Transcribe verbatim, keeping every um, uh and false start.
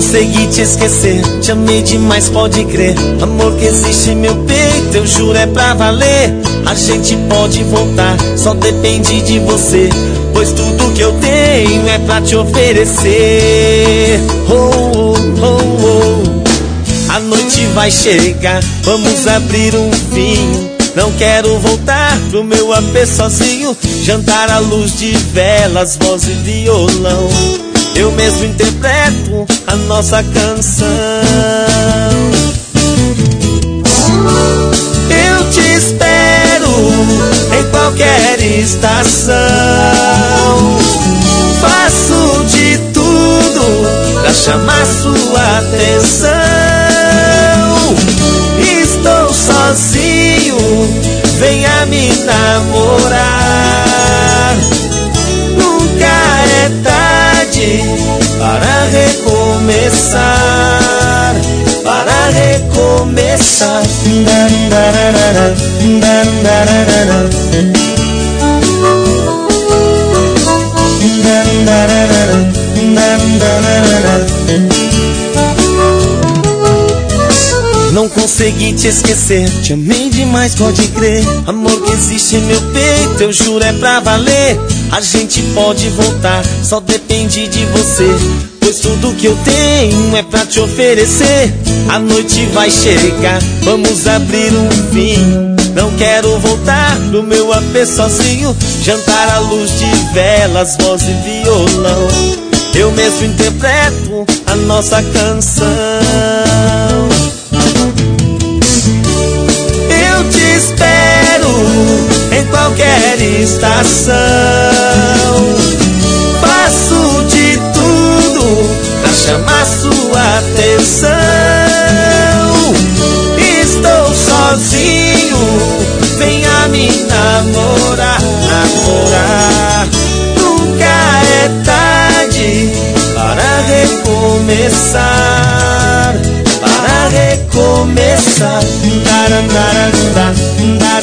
consegui te esquecer, te amei demais, pode crer. Amor que existe em meu peito, eu juro é pra valer. A gente pode voltar, só depende de você, pois tudo que eu tenho é pra te oferecer. Oh, oh, oh, oh. A noite vai chegar, vamos abrir um vinho. Não quero voltar pro meu A P sozinho. Jantar à luz de velas, voz e violão. Eu mesmo interpreto a nossa canção. Eu te espero em qualquer estação. Faço de tudo pra chamar sua atenção. Estou sozinho, venha me namorar. Nunca é tarde para recomeçar, para recomeçar. Não consegui te esquecer, te amei demais, pode crer. Amor que existe em meu peito, eu juro é pra valer. A gente pode voltar, só depende de você, pois tudo que eu tenho é pra te oferecer. A noite vai chegar, vamos abrir um vinho. Não quero voltar pro meu A P sozinho. Jantar à luz de velas, voz e violão. Eu mesmo interpreto a nossa canção. Eu te espero em qualquer estação. Faço de tudo pra chamar sua atenção. Estou sozinho, venha me namorar, namorar. Nunca é tarde para recomeçar, para recomeçar.